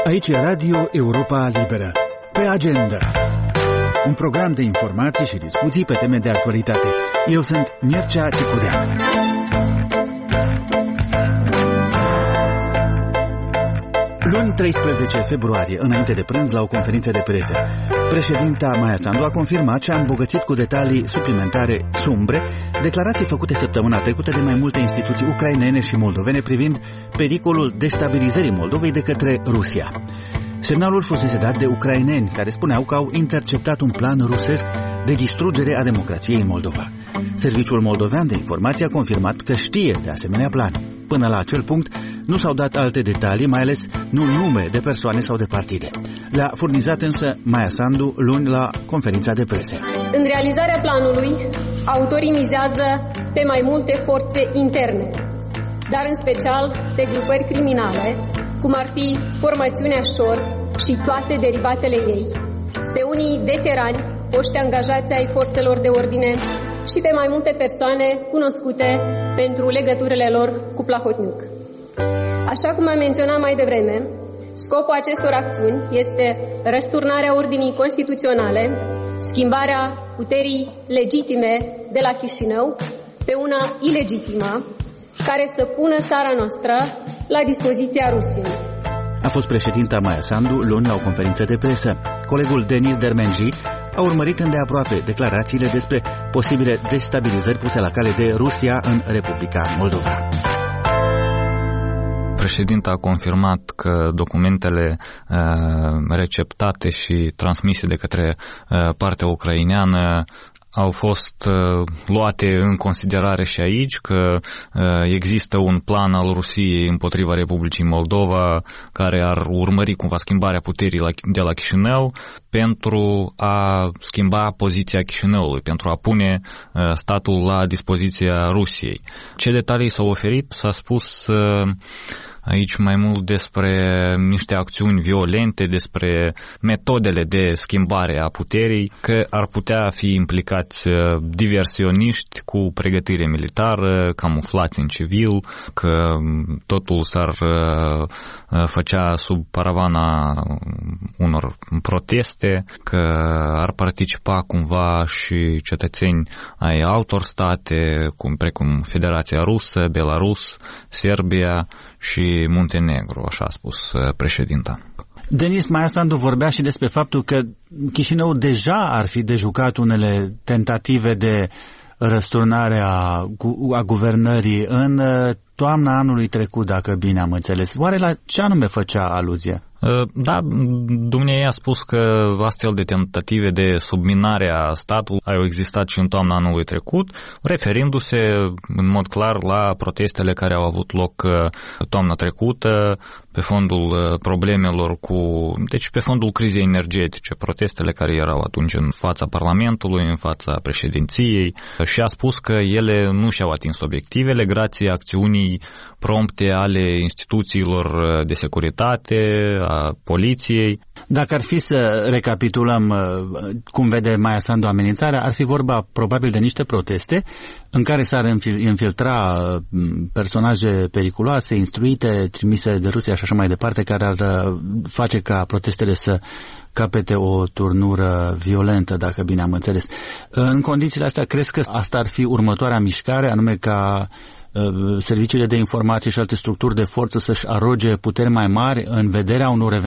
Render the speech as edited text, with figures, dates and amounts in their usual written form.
Aici e Radio Europa Liberă. Pe agenda. Un program de informații și discuții pe teme de actualitate. Eu sunt Mircea Cicudean. Luni 13 februarie, înainte de prânz, la o conferință de presă, președinta Maia Sandu a confirmat și a îmbogățit cu detalii suplimentare sumbre declarații făcute săptămâna trecută de mai multe instituții ucrainene și moldovene privind pericolul destabilizării Moldovei de către Rusia. Semnalul fusese dat de ucraineni care spuneau că au interceptat un plan rusesc de distrugere a democrației în Moldova. Serviciul moldovean de informație a confirmat că știe de asemenea plan. Până la acel punct nu s-au dat alte detalii, mai ales nu nume de persoane sau de partide. Le-a furnizat însă Maia Sandu luni la conferința de presă. În realizarea planului, autorii mizează pe mai multe forțe interne, dar în special pe grupări criminale, cum ar fi formațiunea Șor și toate derivatele ei, pe unii veterani, foști angajați ai forțelor de ordine și pe mai multe persoane cunoscute pentru legăturile lor cu Plahotniuc. Așa cum am menționat mai devreme, scopul acestor acțiuni este răsturnarea ordinii constituționale, schimbarea puterii legitime de la Chișinău pe una ilegitimă, care să pună țara noastră la dispoziția Rusiei. A fost președinta Maia Sandu luni la o conferință de presă. Colegul Denis Dermenji a urmărit îndeaproape declarațiile despre posibile destabilizări puse la cale de Rusia în Republica Moldova. Președinta a confirmat că documentele receptate și transmise de către partea ucraineană au fost luate în considerare și aici, că există un plan al Rusiei împotriva Republicii Moldova care ar urmări cumva schimbarea puterii de la Chișinău pentru a schimba poziția Chișinăului, pentru a pune statul la dispoziția Rusiei. Ce detalii s-au oferit? S-a spus aici mai mult despre niște acțiuni violente, despre metodele de schimbare a puterii, că ar putea fi implicați diversioniști cu pregătire militară, camuflați în civil, că totul s-ar făcea sub paravana unor proteste, că ar participa cumva și cetățeni ai altor state, precum Federația Rusă, Belarus, Serbia și Muntenegru, așa a spus președinta. Denis, Maia Sandu vorbea și despre faptul că Chișinău deja ar fi de jucat unele tentative de răsturnare a guvernării în toamna anului trecut, dacă bine am înțeles. Oare la ce anume făcea aluzie? Da, dumneavoastră a spus că astfel de tentative de subminare a statului au existat și în toamna anului trecut, referindu-se în mod clar la protestele care au avut loc toamna trecută pe fondul problemelor deci pe fondul crizei energetice, protestele care erau atunci în fața Parlamentului, în fața președinției, și a spus că ele nu și-au atins obiectivele grație acțiunii prompte ale instituțiilor de securitate, a poliției. Dacă ar fi să recapitulăm cum vede Maia Sandu amenințarea, ar fi vorba probabil de niște proteste în care s-ar infiltra personaje periculoase, instruite, trimise de Rusia și așa mai departe, care ar face ca protestele să capete o turnură violentă, dacă bine am înțeles. În condițiile astea, crezi că asta ar fi următoarea mișcare, anume ca serviciile de informație și alte structuri de forță să-și aroge puteri mai mari în vederea unor